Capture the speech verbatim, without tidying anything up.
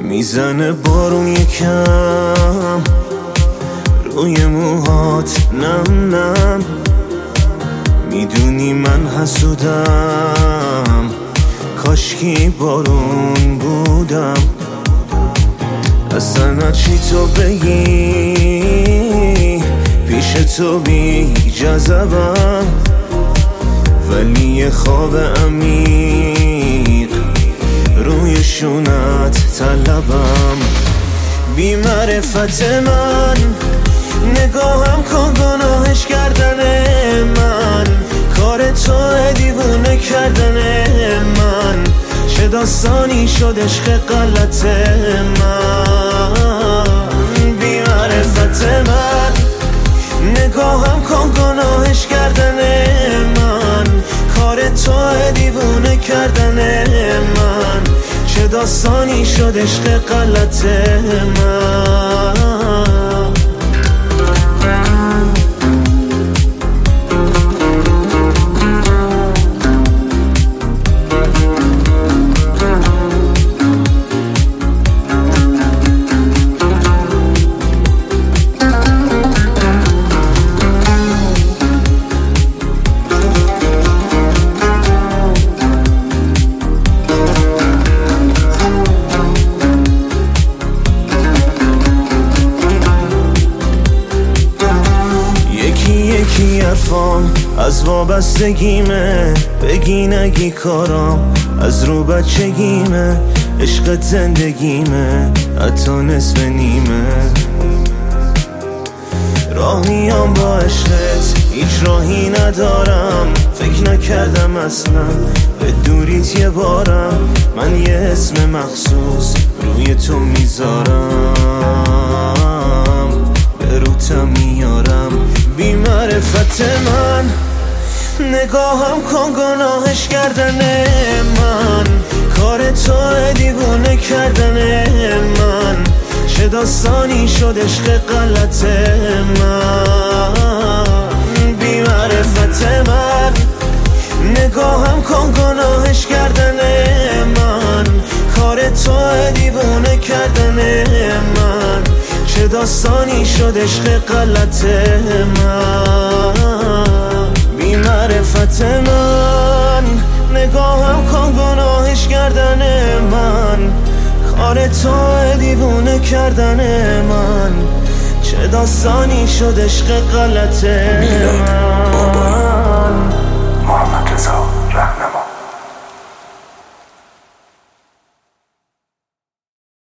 میزنه بارون یکم روی موهات نم نم. میدونی من حسودم، کاشکی بارون بودم. اصلا چی تو بگی پیش تو بی جذبم، ولی یه خواب عمیق روی شونت طلبم. بی معرفت من نگاهم کن گناهش کردن من، کار تو دیوونه کردن من. چه داستانی شد عشق غلط من. بی معرفت من نگاهم کن گناهش کردن من، کار تو دیوونه کردن من. چه داستانی شد عشق غلط من. یکی حرفام از وابستگیمه، بگی نگی کارام از رو بچگیمه. عشقت زندگیمه حتی نصف نیمه. راه میام با عشقت هیچ راهی ندارم، فکر نکردم اصلا به دوریت یه بارم. من یه اسم مخصوص روی تو میذارم، به روتم میارم. بی معرفت من نگاهم کن گناهش کردن من، کار تو دیوونه کردن من. چه داستانی شد عشق غلط من. بی معرفت من نگاهم کن گناهش کردن من، کار تو دیوونه کردن من. چه داستانی شد عشق غلط من. بی معرفت من نگاهم کن گناهش کردن من، کار تو دیوونه کردن من. چه داستانی شد عشق غلط من. محمد رضا